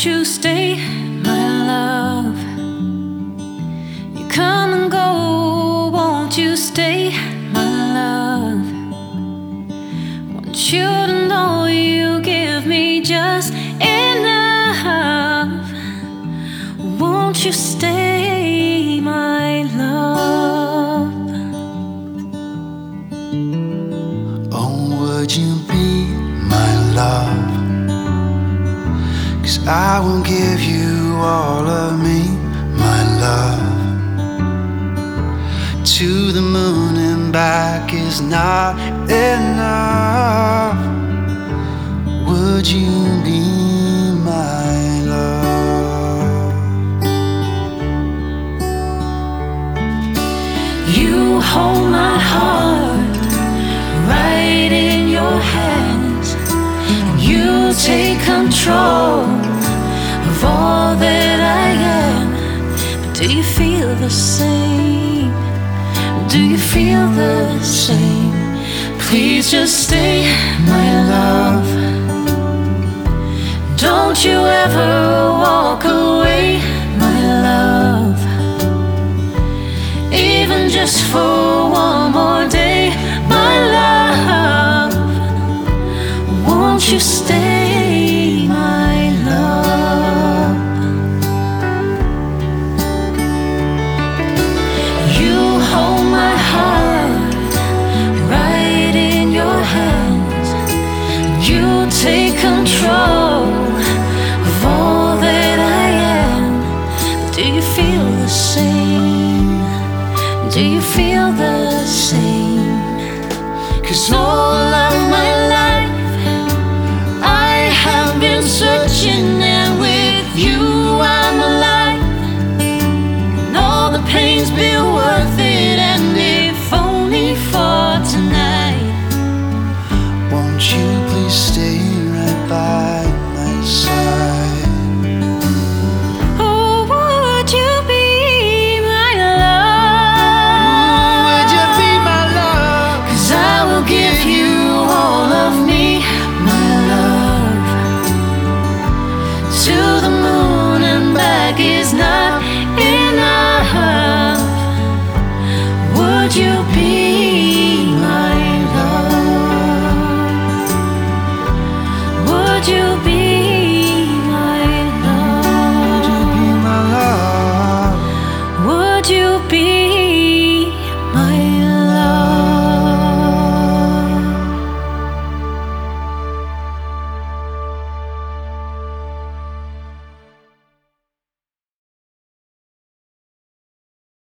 you stay, my love? You come and go, won't you stay, my love? Want you to know you give me just enough. Won't you stay, my love? Oh, would you be my love? 'Cause I will give you all of me, my love. To the moon and back is not enough. Would you be my love? You hold my heart right in your hands. You take control of all that I am. But do you feel the same? Do you feel the same? Please just stay, my love. Don't you ever walk away, my love. Even just for one more day, my love. Won't you stay, my love? You hold my heart right in your hands. You take control of all that I am. Do you feel the same? Do you feel the same? 'Cause all of my